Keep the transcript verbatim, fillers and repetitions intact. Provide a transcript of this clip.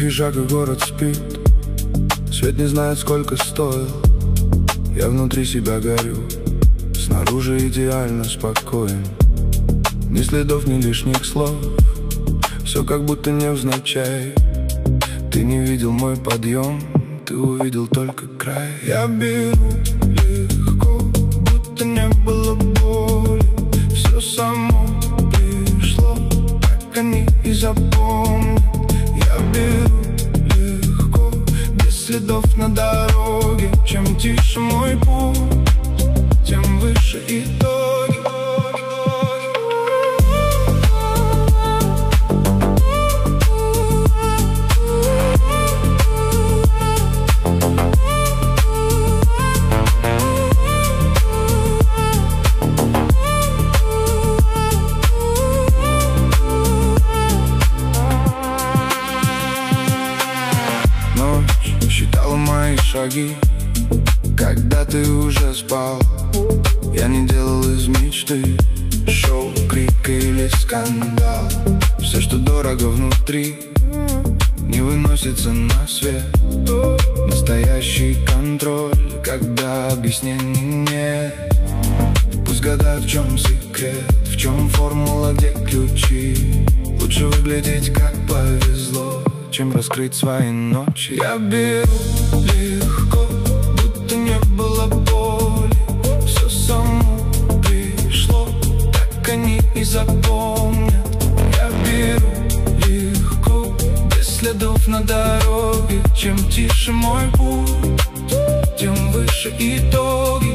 вижу, как город спит. Свет не знает, сколько стоил. Я внутри себя горю, снаружи идеально спокоен. Ни следов, ни лишних слов, все как будто невзначай. Ты не видел мой подъем, ты увидел только край. Я беру легко, будто не было боли. Все само пришло, так они и запомнят. Я беру легко, без следов на дороге. Чем тише мой путь, тем выше итоги. Считала мои шаги, когда ты уже спал. Я не делал из мечты шоу, крик или скандал. Все, что дорого внутри, не выносится на свет. Настоящий контроль, когда объяснений нет. Пусть гадают, в чем секрет, в чем формула, где ключи. Лучше выглядеть, как повезло, чем раскрыть свои ночи. Я беру легко, будто не было боли. Все само пришло, так они и запомнят. Я беру легко, без следов на дороге. Чем тише мой путь, тем выше итоги.